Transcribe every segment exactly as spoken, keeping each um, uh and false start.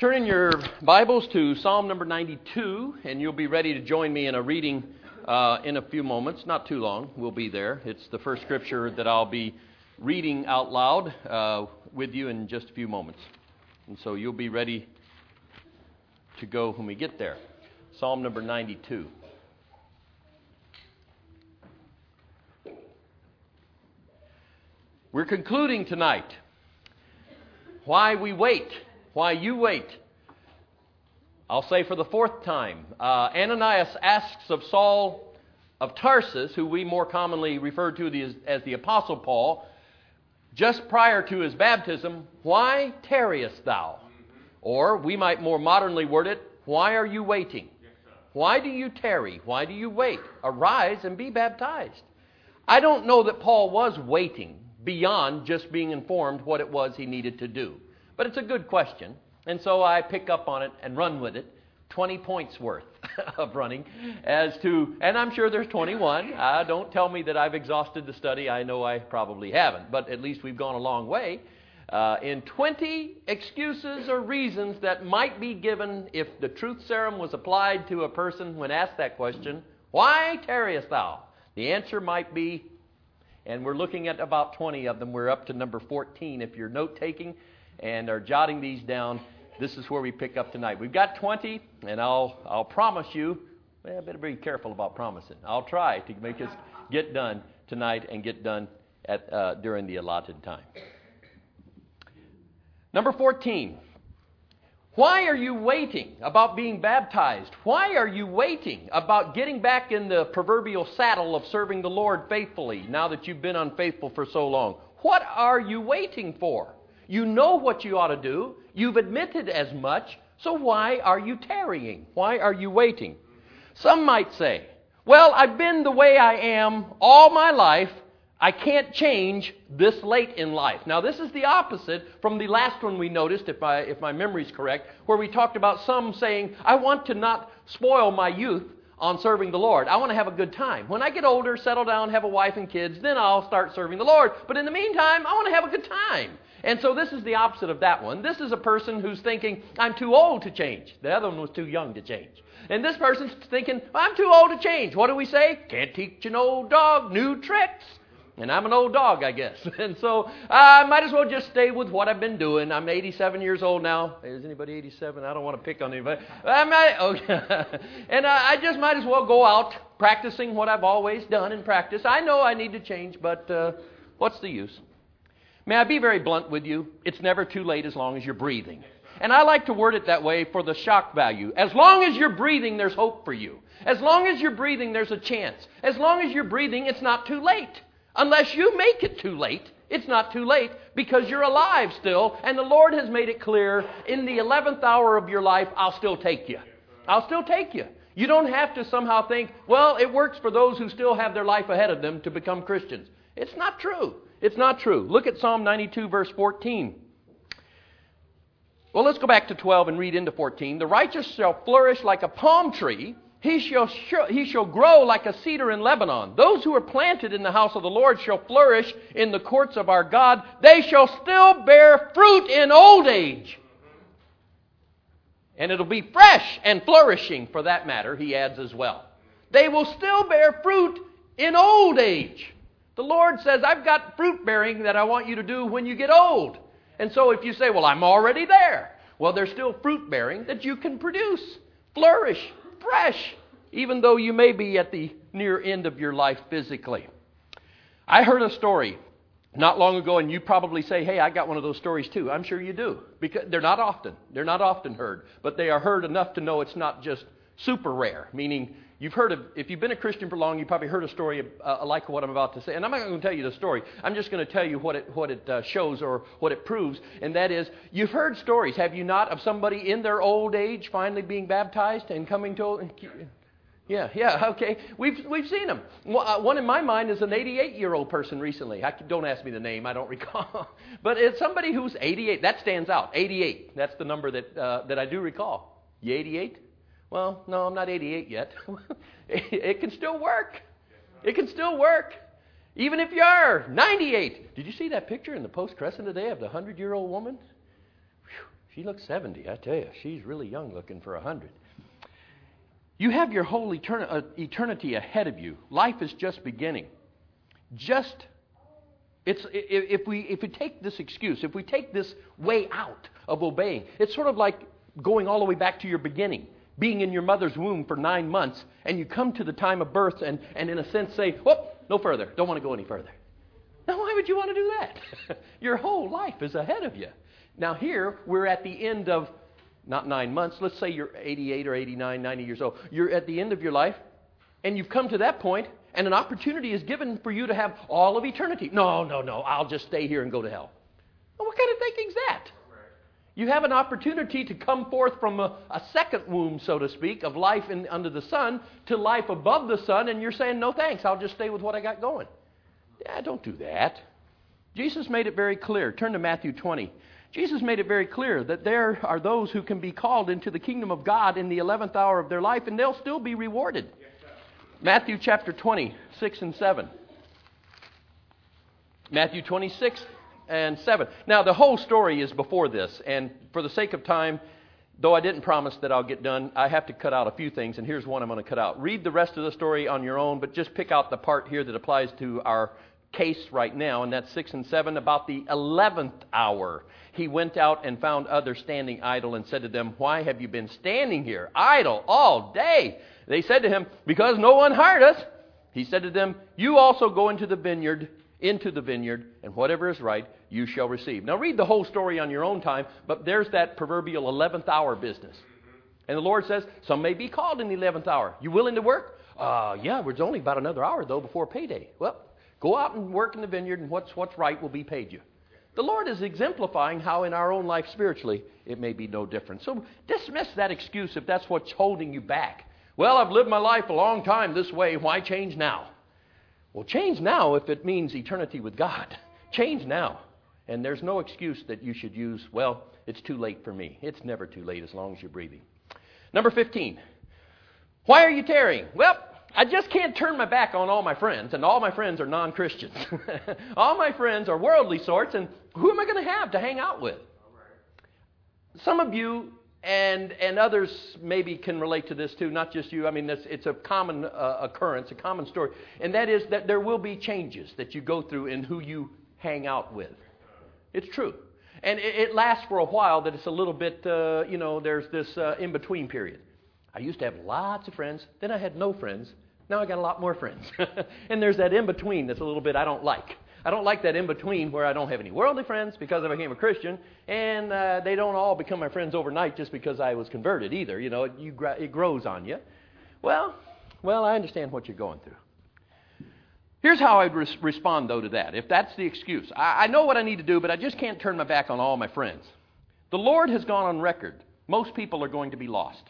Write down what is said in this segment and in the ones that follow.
Turn in your Bibles to Psalm number ninety-two, and you'll be ready to join me in a reading uh, in a few moments. Not too long, we'll be there. It's the first scripture that I'll be reading out loud uh, with you in just a few moments. And so you'll be ready to go when we get there. Psalm number ninety-two. We're concluding tonight. Why we wait. Why you wait. I'll say for the fourth time. Uh, Ananias asks of Saul of Tarsus, who we more commonly refer to as, as the Apostle Paul, just prior to his baptism, why tarriest thou? Or we might more modernly word it, why are you waiting? Why do you tarry? Why do you wait? Arise and be baptized. I don't know that Paul was waiting beyond just being informed what it was he needed to do. But it's a good question, and so I pick up on it and run with it. twenty points worth of running as to, and I'm sure there's twenty-one. Uh, don't tell me that I've exhausted the study. I know I probably haven't, but at least we've gone a long way uh, in twenty excuses or reasons that might be given if the truth serum was applied to a person when asked that question, why tarriest thou? The answer might be, and we're looking at about twenty of them. We're up to number fourteen if you're note-taking and are jotting these down. This is where we pick up tonight. We've got twenty, and I'll I'll promise you, well, I better be careful about promising. I'll try to make us get done tonight and get done at uh, during the allotted time. Number fourteen. Why are you waiting about being baptized? Why are you waiting about getting back in the proverbial saddle of serving the Lord faithfully now that you've been unfaithful for so long? What are you waiting for? You know what you ought to do. You've admitted as much. So why are you tarrying? Why are you waiting? Some might say, well, I've been the way I am all my life. I can't change this late in life. Now, this is the opposite from the last one we noticed, if, I, if my memory is correct, where we talked about some saying, I want to not spoil my youth on serving the Lord. I want to have a good time. When I get older, settle down, have a wife and kids, then I'll start serving the Lord. But in the meantime, I want to have a good time. And so this is the opposite of that one. This is a person who's thinking, I'm too old to change. The other one was too young to change. And this person's thinking, I'm too old to change. What do we say? Can't teach an old dog new tricks. And I'm an old dog, I guess. And so I might as well just stay with what I've been doing. I'm eighty-seven years old now. Is anybody eighty-seven? I don't want to pick on anybody. I might, okay. And I just might as well go out practicing what I've always done in practice. I know I need to change, but uh, what's the use? May I be very blunt with you? It's never too late as long as you're breathing. And I like to word it that way for the shock value. As long as you're breathing, there's hope for you. As long as you're breathing, there's a chance. As long as you're breathing, it's not too late. Unless you make it too late, it's not too late because you're alive still, and the Lord has made it clear, in the eleventh hour of your life, I'll still take you. I'll still take you. You don't have to somehow think, well, it works for those who still have their life ahead of them to become Christians. It's not true. It's not true. Look at Psalm ninety-two, verse fourteen. Well, let's go back to twelve and read into fourteen. The righteous shall flourish like a palm tree. He shall, he shall grow like a cedar in Lebanon. Those who are planted in the house of the Lord shall flourish in the courts of our God. They shall still bear fruit in old age. And it'll be fresh and flourishing for that matter, he adds as well. They will still bear fruit in old age. The Lord says, I've got fruit bearing that I want you to do when you get old. And so if you say, well, I'm already there. Well, there's still fruit bearing that you can produce. Flourish. Fresh, even though you may be at the near end of your life physically. I heard a story not long ago, and you probably say, hey, I got one of those stories too. I'm sure you do, because they're not often. They're not often heard, but they are heard enough to know it's not just super rare, meaning you've heard of, if you've been a Christian for long, you probably heard a story uh, like what I'm about to say. And I'm not going to tell you the story. I'm just going to tell you what it what it uh, shows or what it proves. And that is, you've heard stories, have you not, of somebody in their old age finally being baptized and coming to... Yeah, yeah, okay. We've we've seen them. One in my mind is an eighty-eight-year-old person recently. I, don't ask me the name. I don't recall. But it's somebody who's eighty-eight. That stands out. eighty-eight. That's the number that uh, that I do recall. You eighty-eight? Well, no, I'm not eighty-eight yet. It can still work. It can still work. Even if you are ninety-eight. Did you see that picture in the Post-Crescent today of the hundred-year-old woman? Whew. She looks seventy, I tell you. She's really young looking for one hundred. You have your whole etern- uh, eternity ahead of you. Life is just beginning. Just, it's if we if we take this excuse, if we take this way out of obeying, it's sort of like going all the way back to your beginning, being in your mother's womb for nine months, and you come to the time of birth and, and in a sense say, whoop, no further, don't want to go any further. Now, why would you want to do that? Your whole life is ahead of you. Now here, we're at the end of, not nine months, let's say you're eighty-eight or eighty-nine, ninety years old. You're at the end of your life, and you've come to that point, and an opportunity is given for you to have all of eternity. No, no, no, I'll just stay here and go to hell. Well, what kind of thinking's that? You have an opportunity to come forth from a, a second womb, so to speak, of life in, under the sun to life above the sun, and you're saying, no thanks, I'll just stay with what I got going. Yeah, don't do that. Jesus made it very clear. Turn to Matthew twenty. Jesus made it very clear that there are those who can be called into the kingdom of God in the eleventh hour of their life, and they'll still be rewarded. Yes, Matthew chapter twenty, six and seven. Matthew twenty-six and seven. Now, the whole story is before this, and for the sake of time, though I didn't promise that I'll get done, I have to cut out a few things, and here's one I'm going to cut out. Read the rest of the story on your own, but just pick out the part here that applies to our case right now, and that's six and seven. About the eleventh hour, he went out and found others standing idle and said to them, why have you been standing here idle all day? They said to him, because no one hired us. He said to them, you also go into the vineyard, into the vineyard, and whatever is right, you shall receive. Now read the whole story on your own time, but there's that proverbial eleventh hour business. And the Lord says, some may be called in the eleventh hour. You willing to work? Uh, yeah, it's only about another hour, though, before payday. Well, go out and work in the vineyard, and what's what's right will be paid you. The Lord is exemplifying how in our own life spiritually it may be no different. So dismiss that excuse if that's what's holding you back. Well, I've lived my life a long time this way. Why change now? Well, change now if it means eternity with God. Change now. And there's no excuse that you should use, well, it's too late for me. It's never too late as long as you're breathing. Number fifteen. Why are you tarrying? Well, I just can't turn my back on all my friends, and all my friends are non-Christians. All my friends are worldly sorts, and who am I going to have to hang out with? Some of you and and others maybe can relate to this too, not just you. I mean, it's, it's a common uh, occurrence, a common story, and that is that there will be changes that you go through in who you hang out with. It's true. And it, it lasts for a while, that it's a little bit, uh, you know, there's this uh, in-between period. I used to have lots of friends, then I had no friends. Now I got a lot more friends. And there's that in-between that's a little bit I don't like. I don't like that in-between where I don't have any worldly friends because I became a Christian, and uh, they don't all become my friends overnight just because I was converted either. You know, it, you, it grows on you. Well, well, I understand what you're going through. Here's how I'd res- respond, though, to that. If that's the excuse, I, I know what I need to do, but I just can't turn my back on all my friends. The Lord has gone on record. Most people are going to be lost.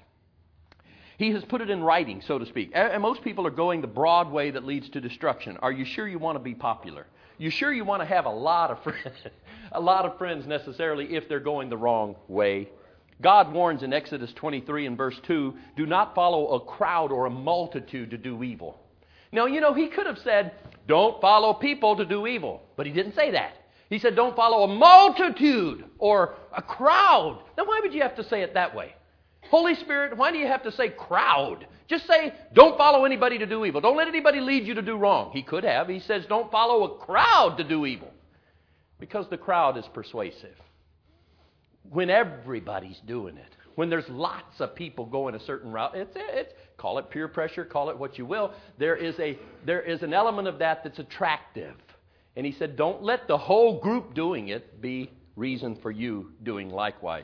He has put it in writing, so to speak. And most people are going the broad way that leads to destruction. Are you sure you want to be popular? You sure you want to have a lot of friends, a lot of friends necessarily if they're going the wrong way? God warns in Exodus twenty-three and verse two, do not follow a crowd or a multitude to do evil. Now, you know, he could have said, don't follow people to do evil. But he didn't say that. He said, don't follow a multitude or a crowd. Now, why would you have to say it that way? Holy Spirit, why do you have to say crowd? Just say, don't follow anybody to do evil. Don't let anybody lead you to do wrong. He could have. He says, don't follow a crowd to do evil. Because the crowd is persuasive. When everybody's doing it, when there's lots of people going a certain route, it's, it's call it peer pressure, call it what you will. There is a there is an element of that that's attractive. And he said, don't let the whole group doing it be reason for you doing likewise.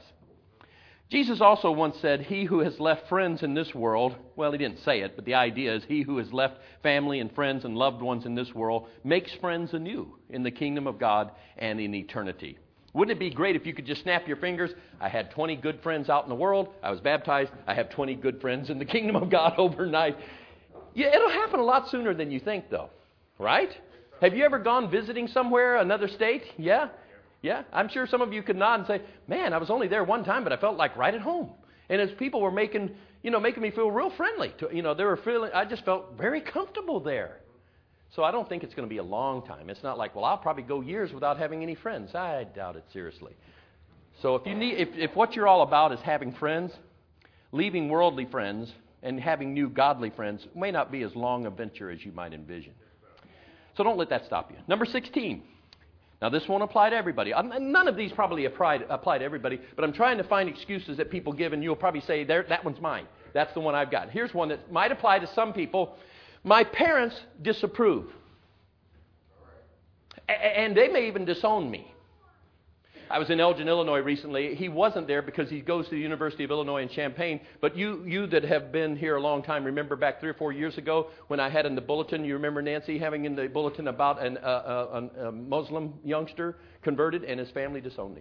Jesus also once said, he who has left friends in this world, well, he didn't say it, but the idea is he who has left family and friends and loved ones in this world makes friends anew in the kingdom of God and in eternity. Wouldn't it be great if you could just snap your fingers? I had twenty good friends out in the world. I was baptized. I have twenty good friends in the kingdom of God overnight. Yeah, it'll happen a lot sooner than you think, though. Right? Have you ever gone visiting somewhere, another state? Yeah? Yeah? I'm sure some of you could nod and say, man, I was only there one time, but I felt like right at home. And as people were making, you know, making me feel real friendly. To, you know, they were feeling, I just felt very comfortable there. So I don't think it's going to be a long time. It's not like, well, I'll probably go years without having any friends. I doubt it seriously. So if you need, if, if what you're all about is having friends, leaving worldly friends and having new godly friends may not be as long a venture as you might envision. So don't let that stop you. Number sixteen. Now this won't apply to everybody. None of these probably apply, apply to everybody, but I'm trying to find excuses that people give, and you'll probably say, there, that one's mine. That's the one I've got. Here's one that might apply to some people. My parents disapprove. And they may even disown me. I was in Elgin, Illinois recently. He wasn't there because he goes to the University of Illinois in Champaign. But you you that have been here a long time remember back three or four years ago when I had in the bulletin, you remember Nancy having in the bulletin about an, uh, uh, a Muslim youngster converted and his family disowned him.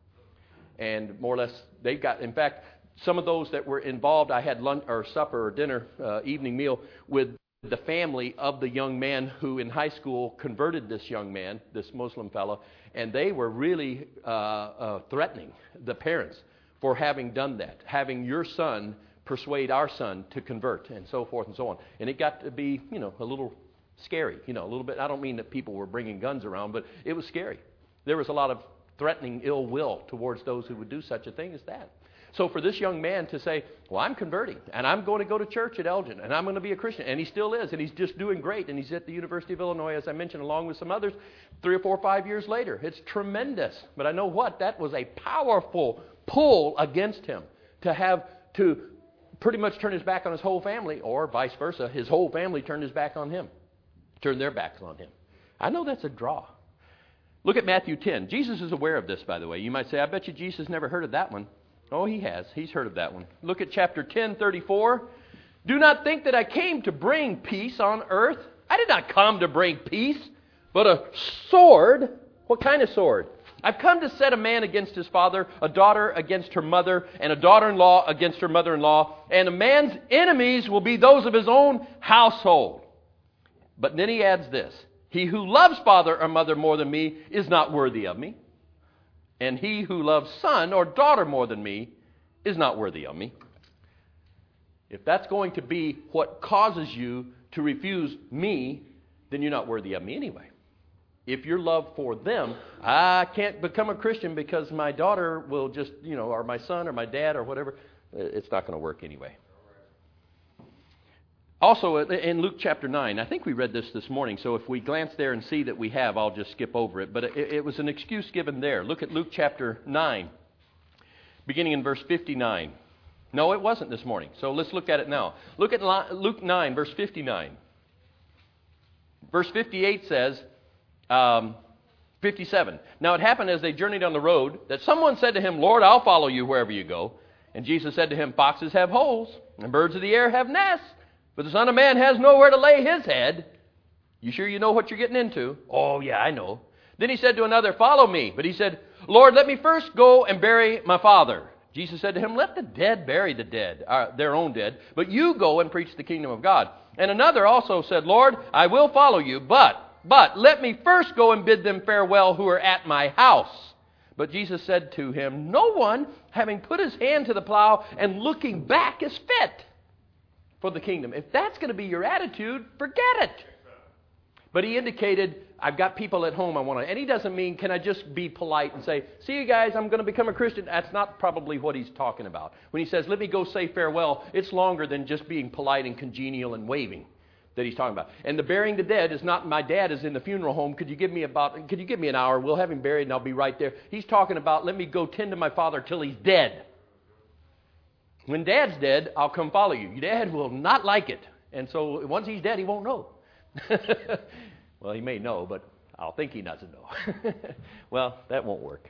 And more or less they got, in fact, some of those that were involved, I had lunch or supper or dinner, uh, evening meal with the family of the young man who in high school converted this young man, this Muslim fellow, and they were really uh, uh, threatening the parents for having done that, having your son persuade our son to convert, and so forth and so on. And it got to be, you know, a little scary, you know, a little bit. I don't mean that people were bringing guns around, but it was scary. There was a lot of threatening ill will towards those who would do such a thing as that. So for this young man to say, well, I'm converting, and I'm going to go to church at Elgin, and I'm going to be a Christian, and he still is, and he's just doing great, and he's at the University of Illinois, as I mentioned, along with some others, three or four or five years later. It's tremendous. But I know what? That was a powerful pull against him to have to pretty much turn his back on his whole family, or vice versa, his whole family turned his back on him, turned their backs on him. I know that's a draw. Look at Matthew ten. Jesus is aware of this, by the way. You might say, I bet you Jesus never heard of that one. Oh, he has. He's heard of that one. Look at chapter ten, thirty-four. Do not think that I came to bring peace on earth. I did not come to bring peace, but a sword. What kind of sword? I've come to set a man against his father, a daughter against her mother, and a daughter-in-law against her mother-in-law. And a man's enemies will be those of his own household. But then he adds this. He who loves father or mother more than me is not worthy of me. And he who loves son or daughter more than me is not worthy of me. If that's going to be what causes you to refuse me, then you're not worthy of me anyway. If your love for them, I can't become a Christian because my daughter will just, you know, or my son or my dad or whatever, it's not going to work anyway. Also, in Luke chapter nine, I think we read this this morning, so if we glance there and see that we have, I'll just skip over it. But it, it was an excuse given there. Look at Luke chapter nine, beginning in verse fifty-nine. No, it wasn't this morning, so let's look at it now. Look at Luke nine, verse fifty-nine. Verse fifty-eight says, um, fifty-seven. Now it happened as they journeyed on the road that someone said to him, Lord, I'll follow you wherever you go. And Jesus said to him, foxes have holes, and birds of the air have nests, but the Son of Man has nowhere to lay his head. You sure you know what you're getting into? Oh, yeah, I know. Then he said to another, follow me. But he said, Lord, let me first go and bury my father. Jesus said to him, let the dead bury the dead, uh, their own dead, but you go and preach the kingdom of God. And another also said, Lord, I will follow you, but, but let me first go and bid them farewell who are at my house. But Jesus said to him, no one, having put his hand to the plow and looking back, is fit for the kingdom. If that's going to be your attitude, forget it. But he indicated, I've got people at home I want to, and he doesn't mean, can I just be polite and say, see you guys, I'm going to become a Christian. That's not probably what he's talking about. When he says, let me go say farewell, it's longer than just being polite and congenial and waving that he's talking about. And the burying the dead is not, my dad is in the funeral home. Could you give me about, could you give me an hour? We'll have him buried and I'll be right there. He's talking about, let me go tend to my father till he's dead. When Dad's dead, I'll come follow you. Your dad will not like it. And so once he's dead, he won't know. Well, he may know, but I'll think he doesn't know. Well, that won't work.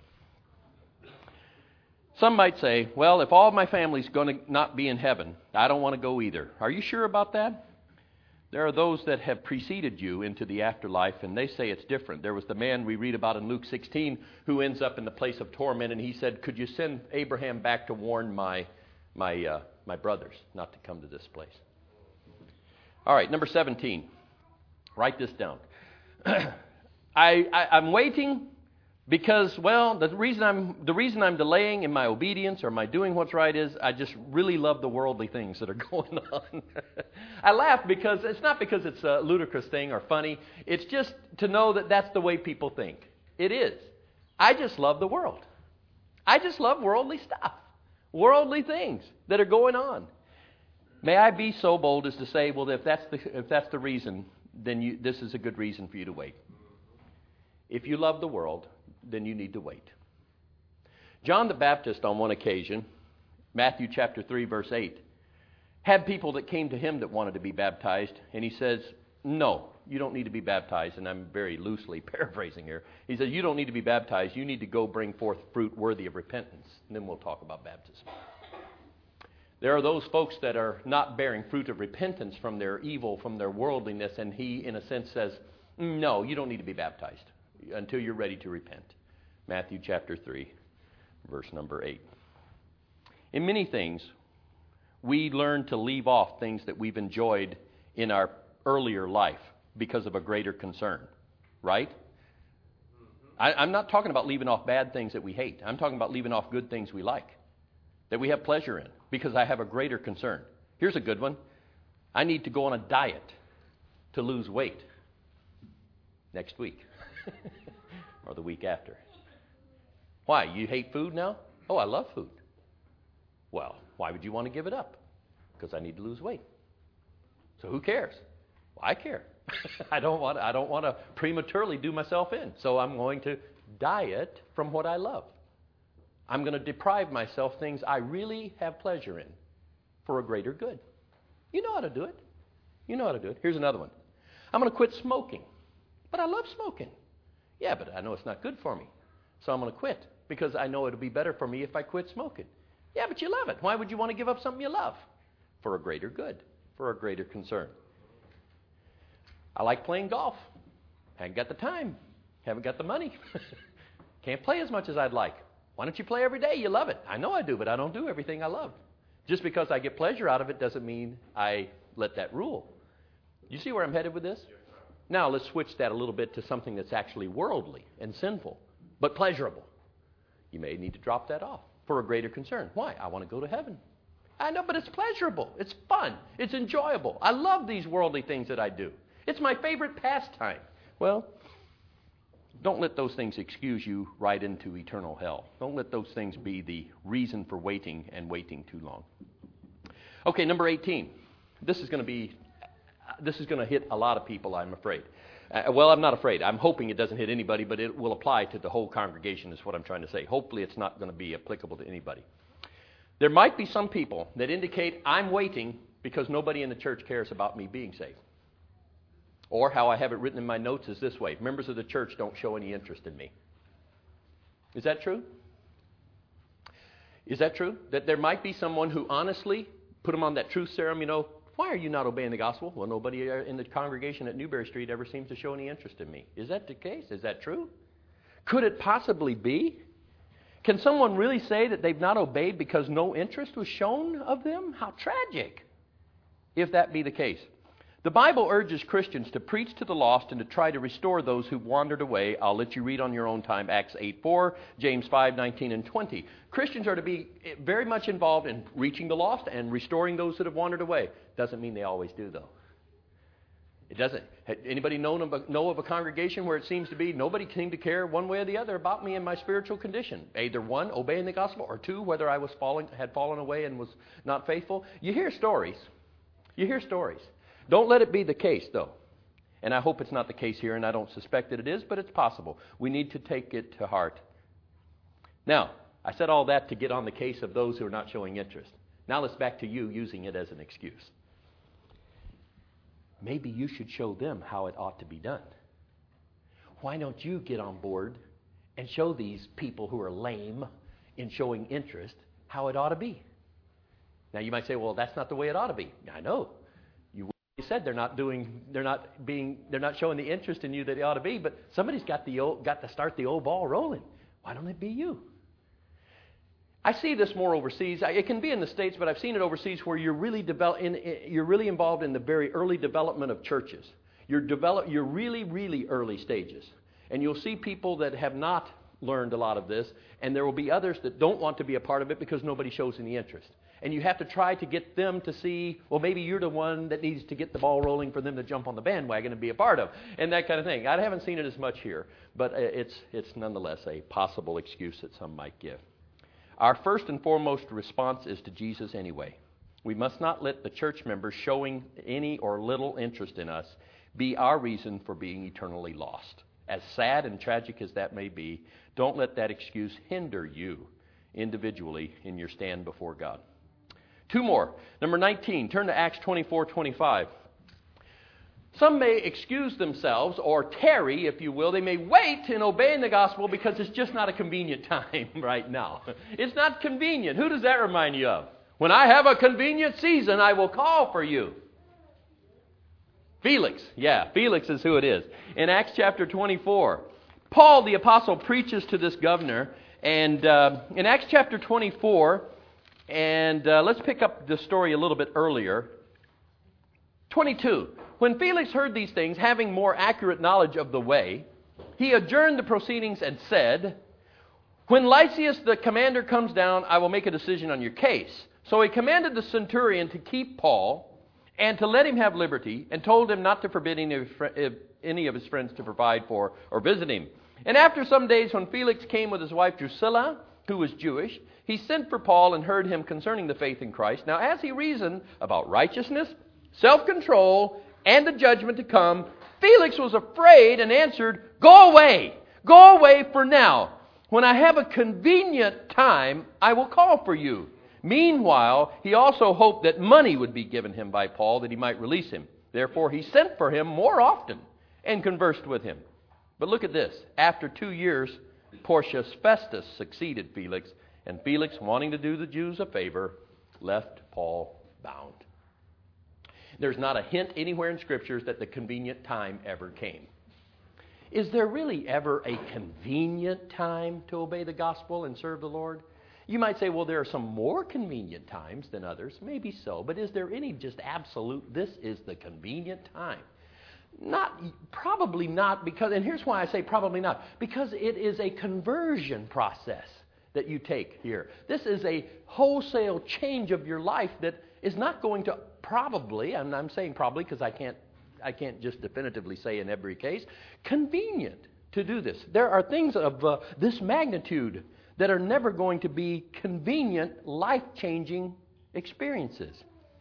Some might say, well, if all my family's going to not be in heaven, I don't want to go either. Are you sure about that? There are those that have preceded you into the afterlife, and they say it's different. There was the man we read about in Luke sixteen who ends up in the place of torment, and he said, could you send Abraham back to warn my my uh, my brothers not to come to this place? All right, number seventeen. Write this down. I, I, I'm waiting because, well, the reason I'm the reason I'm delaying in my obedience or my doing what's right is I just really love the worldly things that are going on. I laugh because it's not because it's a ludicrous thing or funny. It's just to know that that's the way people think. It is. I just love the world. I just love worldly stuff, worldly things that are going on. May I be so bold as to say, well, if that's the, if that's the reason, then you, this is a good reason for you to wait. If you love the world, then you need to wait. John the Baptist, on one occasion, Matthew chapter three, verse eight, had people that came to him that wanted to be baptized, and he says, no, you don't need to be baptized, and I'm very loosely paraphrasing here. He says, you don't need to be baptized, you need to go bring forth fruit worthy of repentance, and then we'll talk about baptism. There are those folks that are not bearing fruit of repentance from their evil, from their worldliness, and he, in a sense, says, no, you don't need to be baptized until you're ready to repent. Matthew chapter three, verse number eight. In many things, we learn to leave off things that we've enjoyed in our earlier life because of a greater concern, right? I, I'm not talking about leaving off bad things that we hate. I'm talking about leaving off good things we like, that we have pleasure in, because I have a greater concern. Here's a good one. I need to go on a diet to lose weight next week or the week after. Why? You hate food now? Oh, I love food. Well, why would you want to give it up? Because I need to lose weight. So who cares? Well, I care. I don't want I don't want to prematurely do myself in. So I'm going to diet from what I love. I'm going to deprive myself things I really have pleasure in for a greater good. You know how to do it. You know how to do it. Here's another one. I'm going to quit smoking. But I love smoking. Yeah, but I know it's not good for me. So I'm going to quit because I know it'll be better for me if I quit smoking. Yeah, but you love it. Why would you want to give up something you love? For a greater good, for a greater concern. I like playing golf. Haven't got the time. Haven't got the money. Can't play as much as I'd like. Why don't you play every day? You love it. I know I do, but I don't do everything I love. Just because I get pleasure out of it doesn't mean I let that rule. You see where I'm headed with this? Now let's switch that a little bit to something that's actually worldly and sinful, but pleasurable. You may need to drop that off for a greater concern. Why? I want to go to heaven. I know, but it's pleasurable. It's fun. It's enjoyable. I love these worldly things that I do. It's my favorite pastime. Well, don't let those things excuse you right into eternal hell. Don't let those things be the reason for waiting and waiting too long. Okay, number eighteen. This is going to be, this is going to hit a lot of people, I'm afraid. Uh, well, I'm not afraid. I'm hoping it doesn't hit anybody, but it will apply to the whole congregation is what I'm trying to say. Hopefully it's not going to be applicable to anybody. There might be some people that indicate I'm waiting because nobody in the church cares about me being saved. Or how I have it written in my notes is this way. Members of the church don't show any interest in me. Is that true? Is that true? That there might be someone who honestly put them on that truth serum, you know, why are you not obeying the gospel? Well, nobody in the congregation at Newberry Street ever seems to show any interest in me. Is that the case? Is that true? Could it possibly be? Can someone really say that they've not obeyed because no interest was shown of them? How tragic, if that be the case. The Bible urges Christians to preach to the lost and to try to restore those who've wandered away. I'll let you read on your own time Acts eight four, James five nineteen and twenty. Christians are to be very much involved in reaching the lost and restoring those that have wandered away. Doesn't mean they always do, though. It doesn't. Anybody known of a, know of a congregation where it seems to be nobody seemed to care one way or the other about me and my spiritual condition? Either one, obeying the gospel, or two, whether I was falling, had fallen away and was not faithful. You hear stories. You hear stories. Don't let it be the case, though. And I hope it's not the case here, and I don't suspect that it is, but it's possible. We need to take it to heart. Now, I said all that to get on the case of those who are not showing interest. Now let's back to you using it as an excuse. Maybe you should show them how it ought to be done. Why don't you get on board and show these people who are lame in showing interest how it ought to be? Now you might say, well, that's not the way it ought to be. I know. You said they're not doing, they're not being, they're not showing the interest in you that they ought to be, but somebody's got the old, got to start the old ball rolling. Why don't it be you? I see this more overseas. It can be in the States, but I've seen it overseas where you're really develop, in, you're really involved in the very early development of churches. You're develop, you're really, really early stages, and you'll see people that have not learned a lot of this, and there will be others that don't want to be a part of it because nobody shows any interest. And you have to try to get them to see, well, maybe you're the one that needs to get the ball rolling for them to jump on the bandwagon and be a part of, and that kind of thing. I haven't seen it as much here, but it's it's nonetheless a possible excuse that some might give. our first and foremost response is to Jesus anyway. We must not let the church members showing any or little interest in us be our reason for being eternally lost. As sad and tragic as that may be, don't let that excuse hinder you individually in your stand before God. Two more. Number nineteen, turn to Acts twenty-four twenty-five. Some may excuse themselves or tarry, if you will. They may wait in obeying the gospel because it's just not a convenient time right now. It's not convenient. Who does that remind you of? When I have a convenient season, I will call for you. Felix. Yeah, Felix is who it is. In Acts chapter twenty-four, Paul the apostle preaches to this governor. And uh, in Acts chapter twenty-four, and uh, let's pick up the story a little bit earlier. twenty-two. When Felix heard these things, having more accurate knowledge of the way, he adjourned the proceedings and said, when Lysias the commander comes down, I will make a decision on your case. So he commanded the centurion to keep Paul and to let him have liberty, and told him not to forbid any of, any of his friends to provide for or visit him. And after some days, when Felix came with his wife Drusilla, who was Jewish, he sent for Paul and heard him concerning the faith in Christ. Now as he reasoned about righteousness, self-control, and the judgment to come, Felix was afraid and answered, go away, go away for now. When I have a convenient time, I will call for you. Meanwhile, he also hoped that money would be given him by Paul that he might release him. Therefore, he sent for him more often and conversed with him. But look at this. After two years, Porcius Festus succeeded Felix, and Felix, wanting to do the Jews a favor, left Paul bound. There's not a hint anywhere in Scriptures that the convenient time ever came. Is there really ever a convenient time to obey the gospel and serve the Lord? You might say, well, there are some more convenient times than others. Maybe so. But is there any just absolute, this is the convenient time? Not, probably not, because, and here's why I say probably not. Because it is a conversion process that you take here. This is a wholesale change of your life that is not going to probably, and I'm saying probably because I can't, I can't just definitively say in every case, convenient to do this. There are things of uh, this magnitude that are never going to be convenient, life-changing experiences.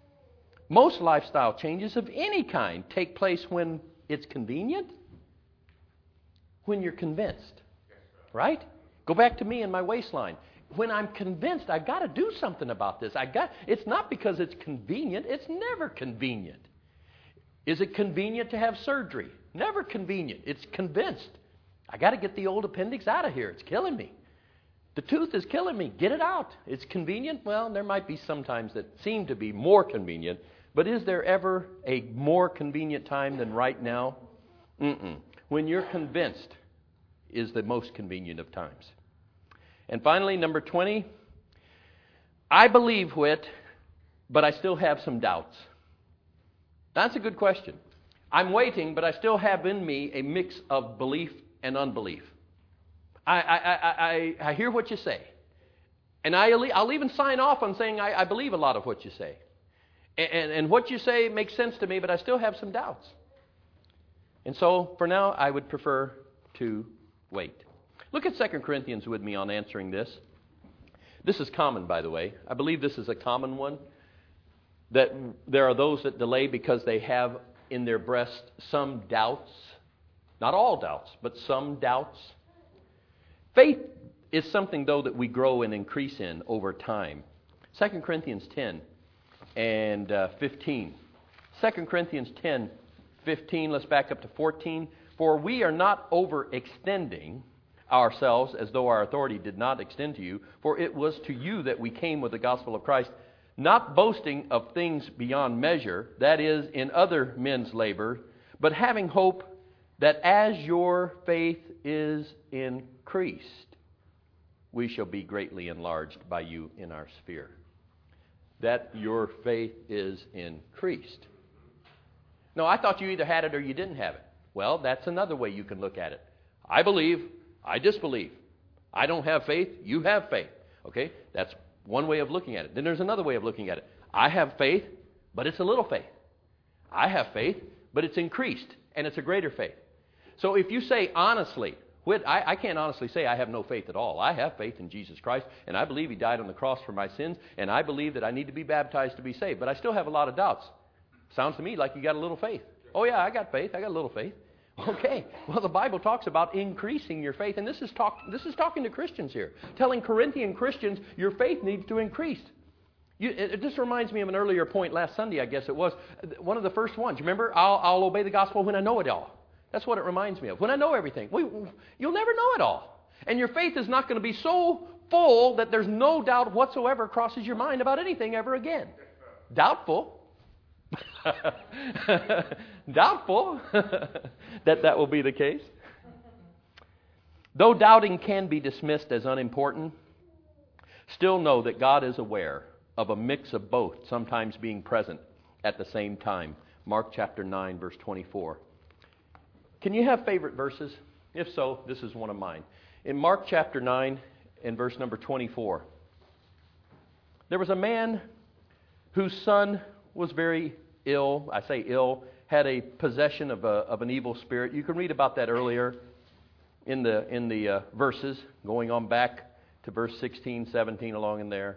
Most lifestyle changes of any kind take place when it's convenient, when you're convinced, right? Go back to me and my waistline. When I'm convinced I've got to do something about this, I got. It's not because it's convenient. It's never convenient. Is it convenient to have surgery? Never convenient. It's convinced. I got to get the old appendix out of here. It's killing me. The tooth is killing me. Get it out. It's convenient. Well, there might be some times that seem to be more convenient. But is there ever a more convenient time than right now? Mm-mm. When you're convinced is the most convenient of times. And finally, number twenty, I believe, Whit, but I still have some doubts. That's a good question. I'm waiting, but I still have in me a mix of belief and unbelief. I, I, I, I, I hear what you say. And I, I'll even sign off on saying I, I believe a lot of what you say. And, and, and what you say makes sense to me, but I still have some doubts. And so, for now, I would prefer to wait. Look at Second Corinthians with me on answering this. This is common, by the way. I believe this is a common one. That there are those that delay because they have in their breast some doubts. Not all doubts, but some doubts. Faith is something, though, that we grow and increase in over time. Second Corinthians ten and uh, fifteen. Second Corinthians ten, fifteen. Let's back up to fourteen. For we are not overextending ourselves as though our authority did not extend to you. For it was to you that we came with the gospel of Christ, not boasting of things beyond measure, that is, in other men's labor, but having hope that as your faith is increased, we shall be greatly enlarged by you in our sphere. That your faith is increased. No, I thought you either had it or you didn't have it. Well, that's another way you can look at it. I believe, I disbelieve. I don't have faith, you have faith. Okay? That's one way of looking at it. Then there's another way of looking at it. I have faith, but it's a little faith. I have faith, but it's increased, and it's a greater faith. So if you say honestly, Whit, I, I can't honestly say I have no faith at all. I have faith in Jesus Christ, and I believe He died on the cross for my sins, and I believe that I need to be baptized to be saved. But I still have a lot of doubts. Sounds to me like you got a little faith. Oh yeah, I got faith. I got a little faith. Okay. Well, the Bible talks about increasing your faith, and this is talk. This is talking to Christians here, telling Corinthian Christians your faith needs to increase. You, it, it just reminds me of an earlier point last Sunday, I guess it was. One of the first ones. Remember, I'll, I'll obey the gospel when I know it all. That's what it reminds me of. When I know everything. We, you'll never know it all. And your faith is not going to be so full that there's no doubt whatsoever crosses your mind about anything ever again. Doubtful. Doubtful that that will be the case. Though doubting can be dismissed as unimportant, still know that God is aware of a mix of both sometimes being present at the same time. Mark chapter nine, verse twenty-four. Can you have favorite verses? If so, this is one of mine. In Mark chapter nine and verse number twenty-four, there was a man whose son was very ill. I say ill, had a possession of, a, of an evil spirit. You can read about that earlier in the, in the uh, verses, going on back to verse sixteen, seventeen, along in there.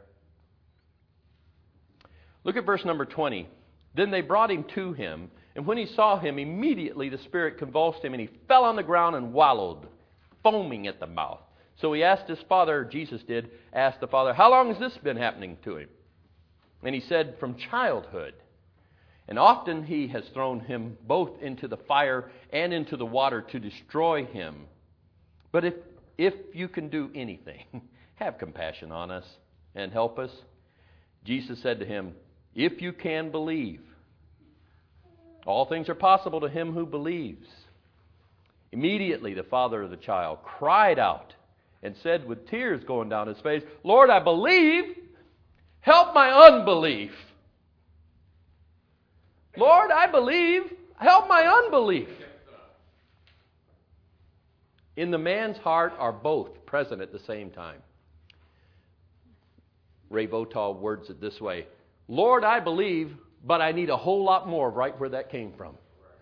Look at verse number twenty. Then they brought him to him, and when he saw him, immediately the spirit convulsed him, and he fell on the ground and wallowed, foaming at the mouth. So he asked his father, Jesus did, asked the father, how long has this been happening to him? And he said, from childhood. And often he has thrown him both into the fire and into the water to destroy him. But if, if you can do anything, have compassion on us and help us. Jesus said to him, if you can believe, all things are possible to him who believes. Immediately the father of the child cried out and said with tears going down his face, Lord, I believe, help my unbelief. Lord, I believe, help my unbelief. In the man's heart are both present at the same time. Ray Votal words it this way, Lord, I believe, but I need a whole lot more right where that came from.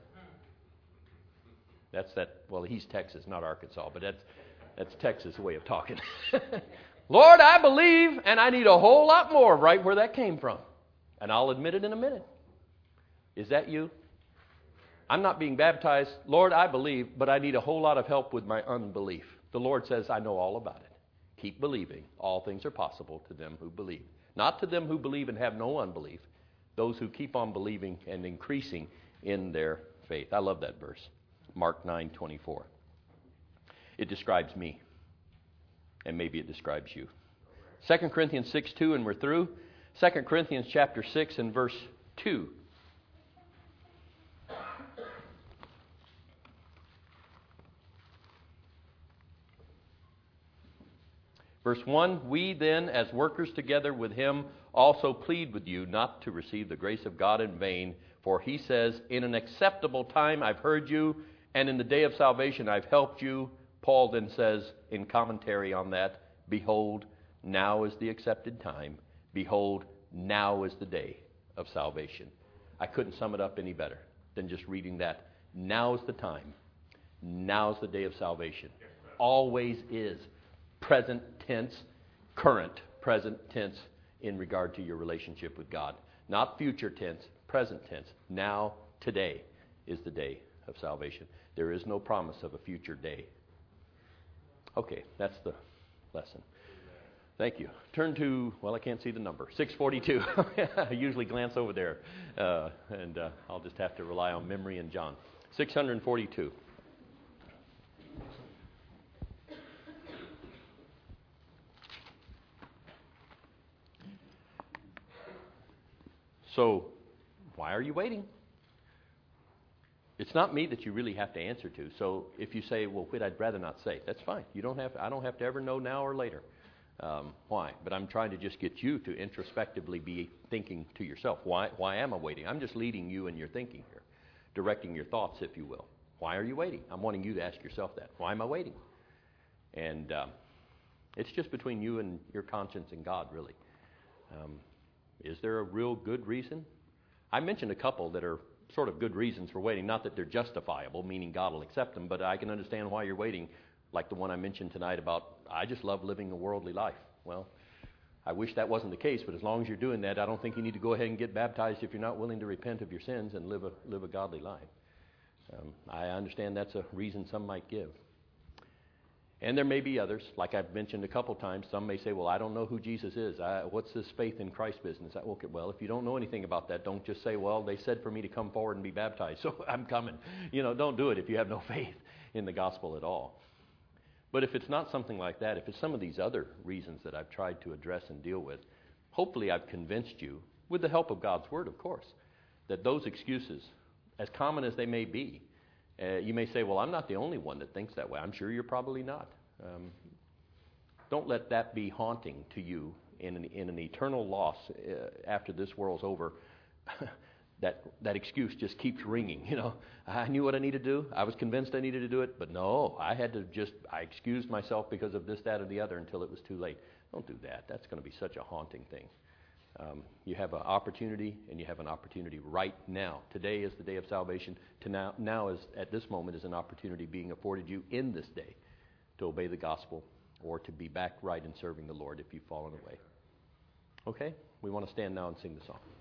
That's that, well, he's Texas, not Arkansas, but that's that's Texas' way of talking. Lord, I believe, and I need a whole lot more right where that came from. And I'll admit it in a minute. Is that you? I'm not being baptized. Lord, I believe, but I need a whole lot of help with my unbelief. The Lord says, I know all about it. Keep believing. All things are possible to them who believe. Not to them who believe and have no unbelief. Those who keep on believing and increasing in their faith. I love that verse. Mark nine twenty-four. It describes me. And maybe it describes you. Second Corinthians six two, and we're through. Second Corinthians chapter six and verse two. Verse one, we then, as workers together with him, also plead with you not to receive the grace of God in vain. For he says, in an acceptable time I've heard you, and in the day of salvation I've helped you. Paul then says, in commentary on that, behold, now is the accepted time. Behold, now is the day of salvation. I couldn't sum it up any better than just reading that. Now is the time. Now is the day of salvation. Always is. Present tense, current present tense in regard to your relationship with God. Not future tense, present tense. Now, today is the day of salvation. There is no promise of a future day. Okay, that's the lesson. Thank you. Turn to, well, I can't see the number, six forty-two. I usually glance over there, uh, and uh, I'll just have to rely on memory and John. six forty-two. So, why are you waiting? It's not me that you really have to answer to. So, if you say, well, Whit, I'd rather not say, that's fine. You don't have. I don't have to ever know now or later. Um, why? But I'm trying to just get you to introspectively be thinking to yourself. Why? Why am I waiting? I'm just leading you in your thinking here, directing your thoughts, if you will. Why are you waiting? I'm wanting you to ask yourself that. Why am I waiting? And um, it's just between you and your conscience and God, really. Um, Is there a real good reason? I mentioned a couple that are sort of good reasons for waiting. Not that they're justifiable, meaning God will accept them, but I can understand why you're waiting like the one I mentioned tonight about, I just love living a worldly life. Well, I wish that wasn't the case, but as long as you're doing that, I don't think you need to go ahead and get baptized if you're not willing to repent of your sins and live a, live a godly life. Um, I understand that's a reason some might give. And there may be others, like I've mentioned a couple times. Some may say, well, I don't know who Jesus is. I, what's this faith in Christ business? I, okay, well, if you don't know anything about that, don't just say, well, they said for me to come forward and be baptized, so I'm coming. You know, don't do it if you have no faith in the gospel at all. But if it's not something like that, if it's some of these other reasons that I've tried to address and deal with, hopefully I've convinced you, with the help of God's Word, of course, that those excuses, as common as they may be, Uh, you may say, well, I'm not the only one that thinks that way. I'm sure you're probably not. Um, don't let that be haunting to you in an, in an eternal loss uh, after this world's over. that that excuse just keeps ringing. You know, I knew what I needed to do. I was convinced I needed to do it, but no, I had to just, I excused myself because of this, that, or the other until it was too late. Don't do that. That's going to be such a haunting thing. Um, you have an opportunity, and you have an opportunity right now. Today is the day of salvation. To now, now is at this moment is an opportunity being afforded you in this day to obey the gospel or to be back right in serving the Lord if you've fallen away. Okay, we want to stand now and sing the song.